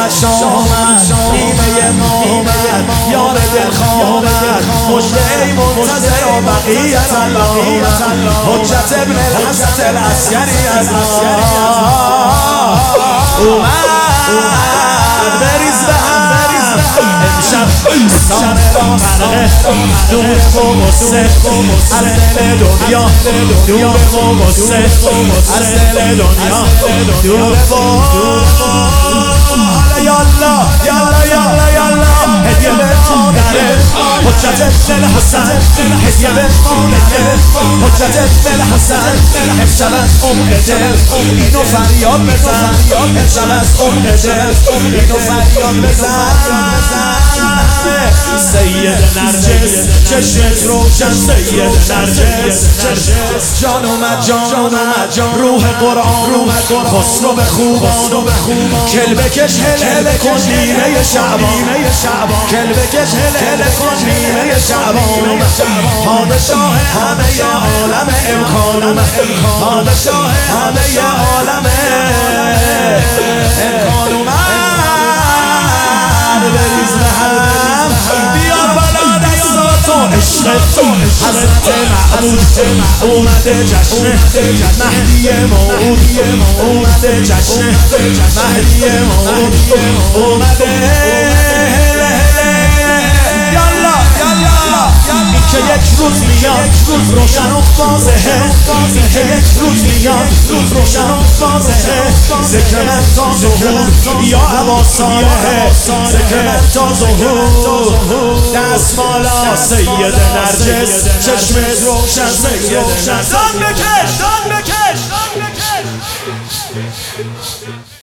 شامد نیمه ما آمد یار دلخواه آمد مجده منتظر و بقیت الله حجت ابن الحسن العسکری از اومد بریز به هم امشب سامرا غرقه نور و غصه از دل دنیا نور و غصه از دل دنیا نور و یالا یالا یالا یالا هدیه به مادره حجت ابن الحسن هدیه به مادره حجت ابن الحسن امشب از عمق دل اینو فریاد بزن امشب از عمق دل اینو فریاد بزن سید نرجس چشمت روشن سید نرجس جان اومد جان اومد روح قرآن اومد خسرو به خوبان کل بکش هل کن نیمه شعبان کل بکش هل کن نیمه شعبان پادشاه همه عالم امکان اومد پادشاه همه عالم امکان اومد بریز به هم بیار بالا دستاتو عشق تو حضرت معبود اومده جشن مهدی موعود اومده جشن مهدی موعود اومده یالا یالا این که یک روز میاد روشن و واضحه این که یک روز میاد روشن و واضحه ذکر من تا ظهور یا ابا صالحه ذکر من تا ظهور دست مالا سید نرجس چشمت روشن سید نرجس دان بکش